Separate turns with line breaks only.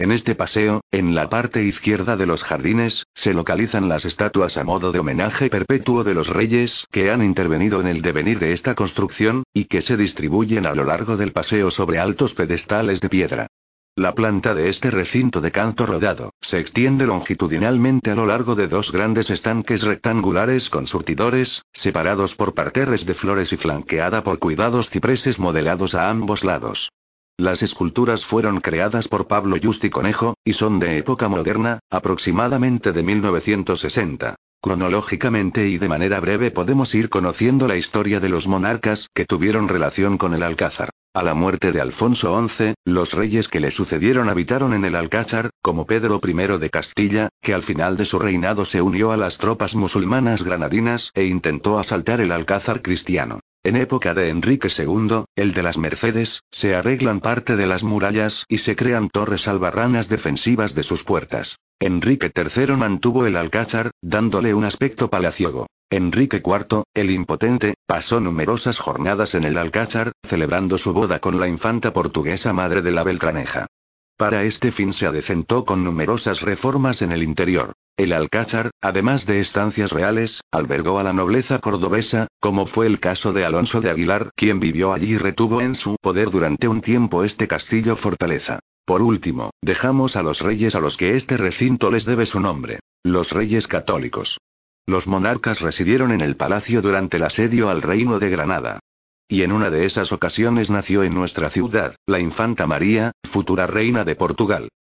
En este paseo, en la parte izquierda de los jardines, se localizan las estatuas a modo de homenaje perpetuo de los reyes que han intervenido en el devenir de esta construcción, y que se distribuyen a lo largo del paseo sobre altos pedestales de piedra. La planta de este recinto de canto rodado se extiende longitudinalmente a lo largo de dos grandes estanques rectangulares con surtidores, separados por parterres de flores y flanqueada por cuidados cipreses modelados a ambos lados. Las esculturas fueron creadas por Pablo Justi Conejo, y son de época moderna, aproximadamente de 1960. Cronológicamente y de manera breve podemos ir conociendo la historia de los monarcas que tuvieron relación con el Alcázar. A la muerte de Alfonso XI, los reyes que le sucedieron habitaron en el Alcázar, como Pedro I de Castilla, que al final de su reinado se unió a las tropas musulmanas granadinas e intentó asaltar el Alcázar cristiano. En época de Enrique II, el de las Mercedes, se arreglan parte de las murallas y se crean torres albarranas defensivas de sus puertas. Enrique III mantuvo el Alcázar, dándole un aspecto palaciego. Enrique IV, el impotente, pasó numerosas jornadas en el Alcázar, celebrando su boda con la infanta portuguesa madre de la Beltraneja. Para este fin se adecentó con numerosas reformas en el interior. El Alcázar, además de estancias reales, albergó a la nobleza cordobesa, como fue el caso de Alonso de Aguilar, quien vivió allí y retuvo en su poder durante un tiempo este castillo fortaleza. Por último, dejamos a los reyes a los que este recinto les debe su nombre. Los reyes católicos. Los monarcas residieron en el palacio durante el asedio al reino de Granada. Y en una de esas ocasiones nació en nuestra ciudad, la infanta María, futura reina de Portugal.